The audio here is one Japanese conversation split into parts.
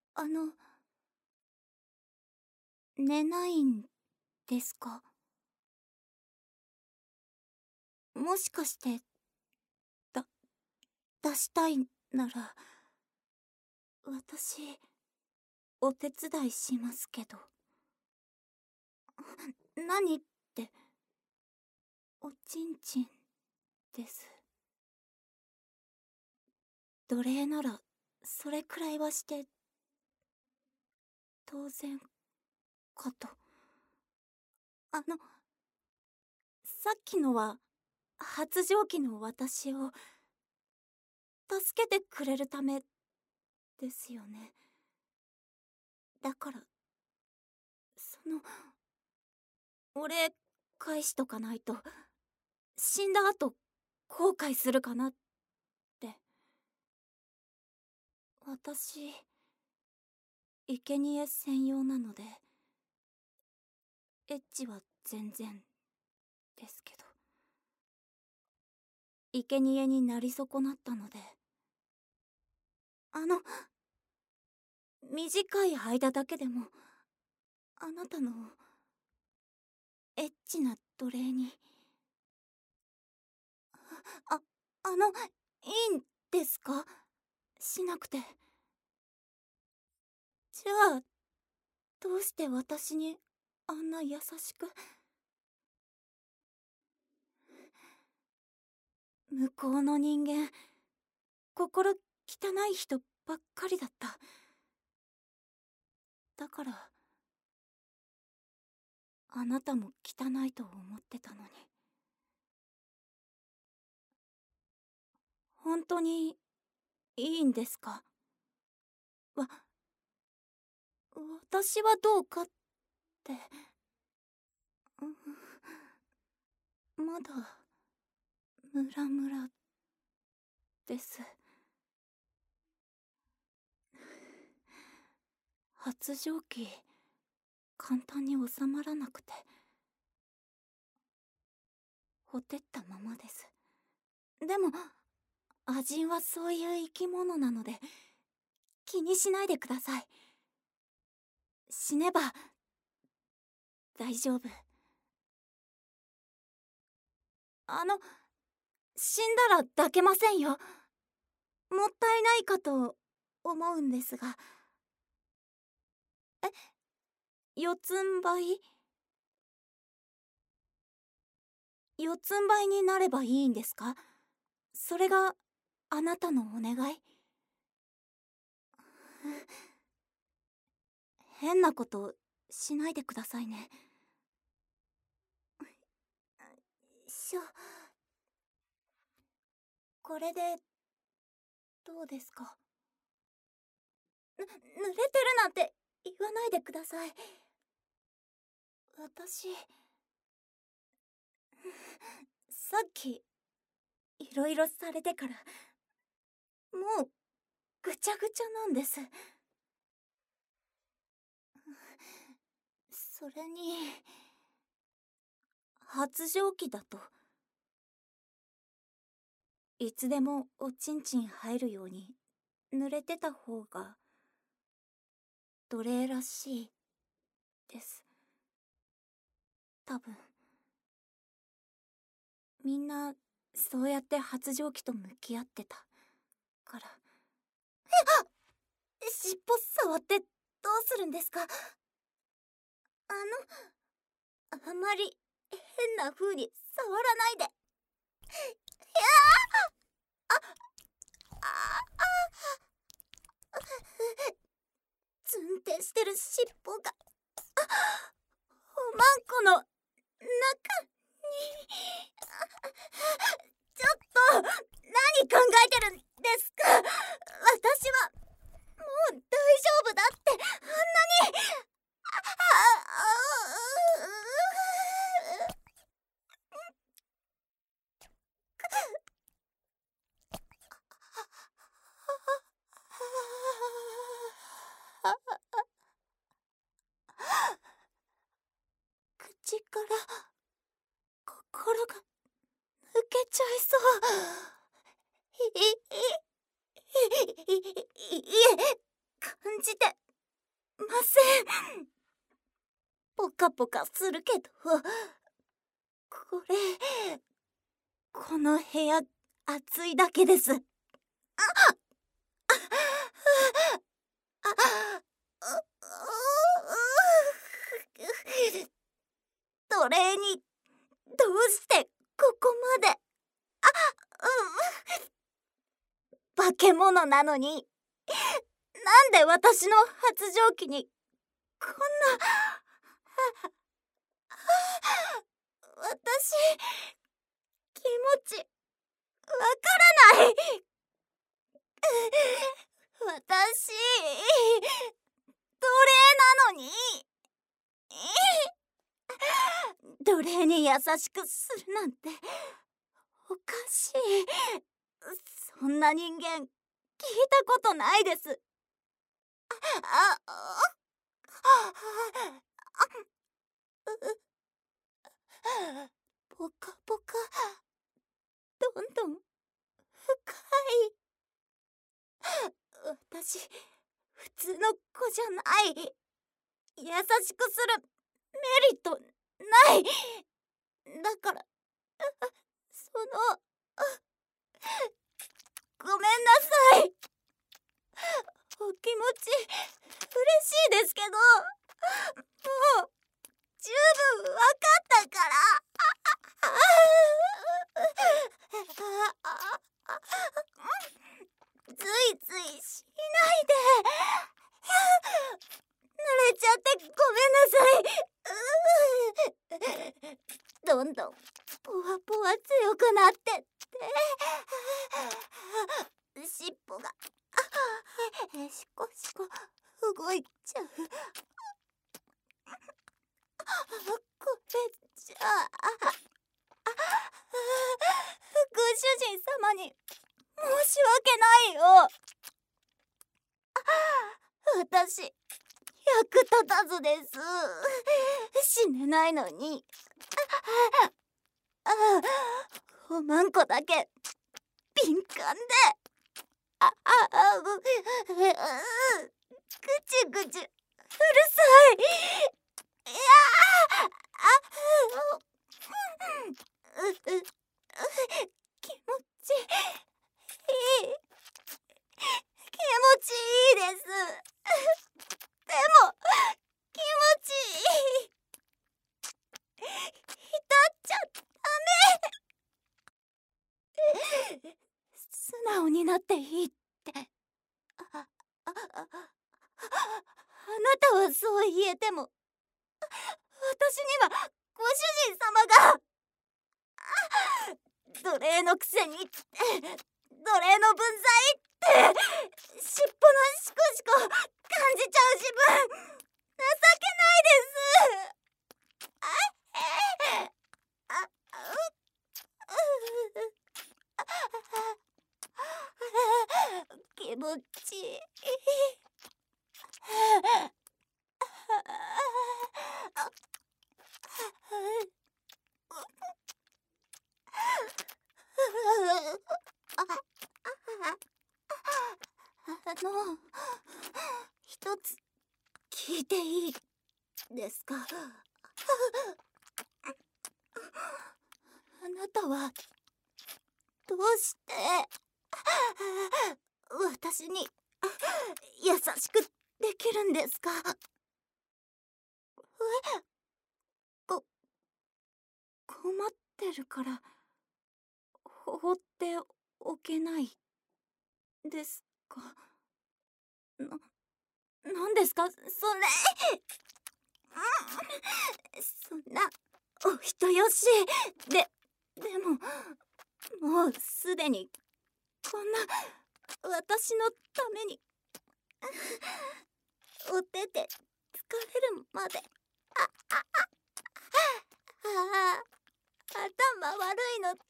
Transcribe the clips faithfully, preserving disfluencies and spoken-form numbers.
あの、寝ないんですか？もしかして、だ、出したいなら、私、お手伝いしますけど。何って、おちんちんです。奴隷なら、それくらいはして、当然、かと。あの、さっきのは、発情期の私を、助けてくれるため、ですよね。だから、その、お礼返しとかないと、死んだ後、後悔するかなって。私、生贄専用なので、エッチは全然、ですけど。生贄になり損なったので。あの、短い間だけでも、あなたの、エッチな奴隷に。あ、あの、いいんですか？しなくて。じゃあ、どうして私に、あんな優しく。向こうの人間、心汚い人ばっかりだった。だから、あなたも汚いと思ってたのに。本当に、いいんですか？わ、私はどうかって。うん、まだ、ムラムラ、です。発情期、簡単に収まらなくて。ほてったままです。でも、アジンはそういう生き物なので、気にしないでください。死ねば、大丈夫。あの、死んだら抱けませんよ。もったいないかと思うんですが。え、四つん這い？四つん這いになればいいんですか？それがあなたのお願い？変なことしないでくださいね。しょ。これでどうですか？ぬ、濡れてるなんて言わないでください。私、さっきいろいろされてからもうぐちゃぐちゃなんです。それに、発情期だといつでもおちんちん入るように濡れてた方が奴隷らしいです。多分みんなそうやって発情期と向き合ってたから。えっ、尻尾触ってどうするんですか？あの、あまり変な風に触らないで。いやあ、ああ、ツンってしてる尻尾が、おまんこの中に。ちょっと何考えてるんですか？私はもう大丈夫だって、あんなに。あ口から心が抜けちゃいそう。いいいいいいえ、感じてポカポカするけど、これ、この部屋暑いだけです。あ奴隷にどうしてここまで、あ、うん、化け物なのに、なんで私の発情期にこんな、私気持ちわからない。私奴隷なのに。奴隷に優しくするなんておかしい。そんな人間聞いたことないです。ああポカポカ、どんどん深い。私普通の子じゃない。優しくするメリットない。だからそのごめんなさい。お気持ち嬉しいですけど、もう十分わかったから。ついついしないで。濡れちゃってごめんなさい。どんどんポワポワ強くなってって、尻尾がシコシコ動いちゃう。これじゃあご主人様に申し訳ないよ。私役立たずです。死ねないのに。おまんこだけ敏感で、あああぐちぐちうるさい。いやあうう気持ちいい。気持ちいいです。でも気持ちいい。浸っちゃダメ。素直になっていいって。あ、あ、あ、あなたはそう言えても、私にはご主人様が奴隷のくせにって、奴隷の分際って、尻尾のシコシコ感じちゃう自分情けないです。あえあう気持ちいい。あの一つ聞いていいですか？あなたはどうして私に優しくできるんですか？え、こ困ってるから放っておけないですか？な、なんですかそれ。そんなお人よしで、でももうすでにこんな私のためにお手で疲れるまで、ああああ頭悪いのつらい。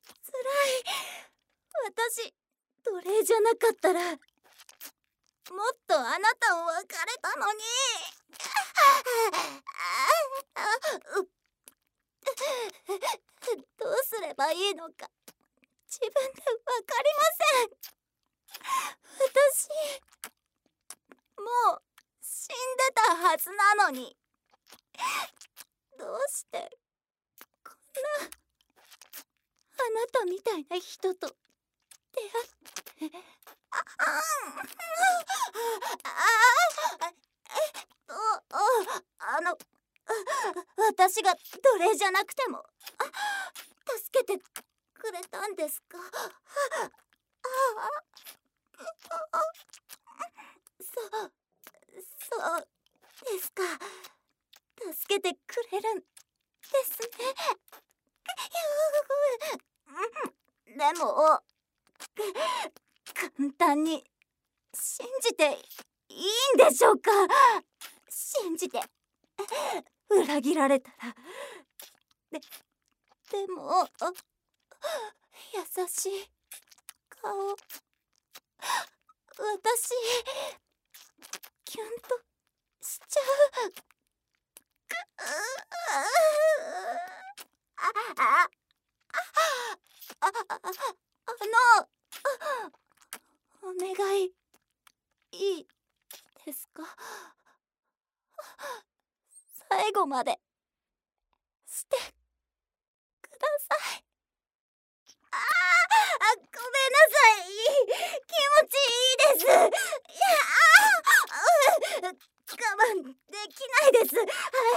私奴隷じゃなかったらもっとあなたを別れたのに。どうすればいいのか自分でわかりません。私もう死んでたはずなのに、どうしてこんなあなたみたいな人と出会って。あああえっとあの私が奴隷じゃなくても助けてくれたんですか？ああそうそうですか。助けてくれるんですね。でも簡単に信じていいんでしょうか？信じて裏切られたら。ででも優しい顔、私キュンとしちゃう。あああああのお願いいいですか？最後までしてください。ああ、ごめんなさい。気持ちいいです。いや、あ我慢できないです。あ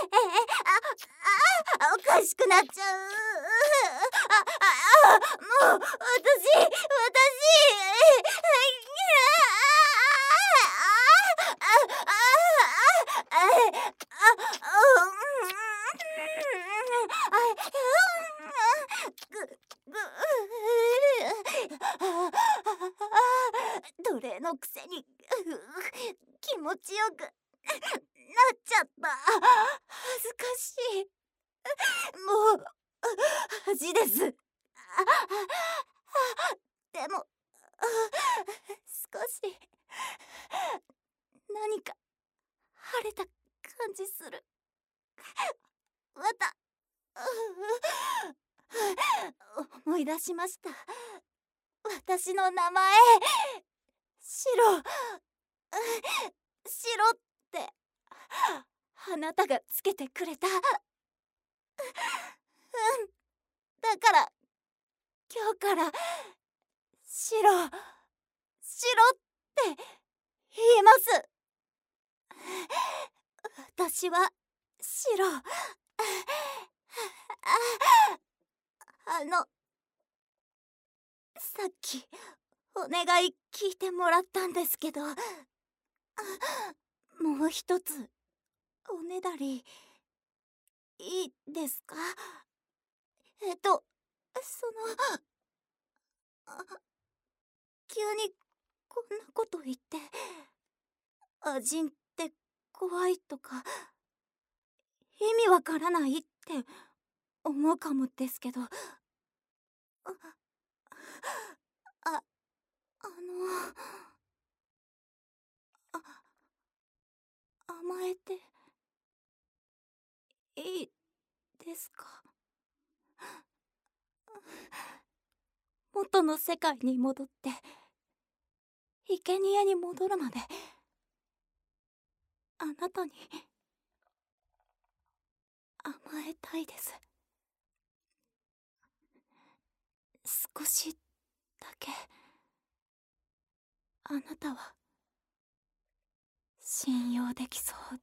あ、おかしくなっちゃう。ああ、もう私私奴隷のくせに気持ちよくなっちゃった。恥ずかしい。もう恥です。でも少し何か晴れた感じする。また思い出しました。私の名前シロシロってあなたがつけてくれた。うんだから今日からシロシロって言います。私はシロ。あのさっきお願い聞いてもらったんですけど、もう一つおねだりいいですか？えっとその急にこんなこと言ってアジンって怖いとか意味わからないって思うかもですけど、あああのあ甘えていいですか？元の世界に戻って生贄に戻るまであなたに甘えたいです。少しだけあなたは信用できそう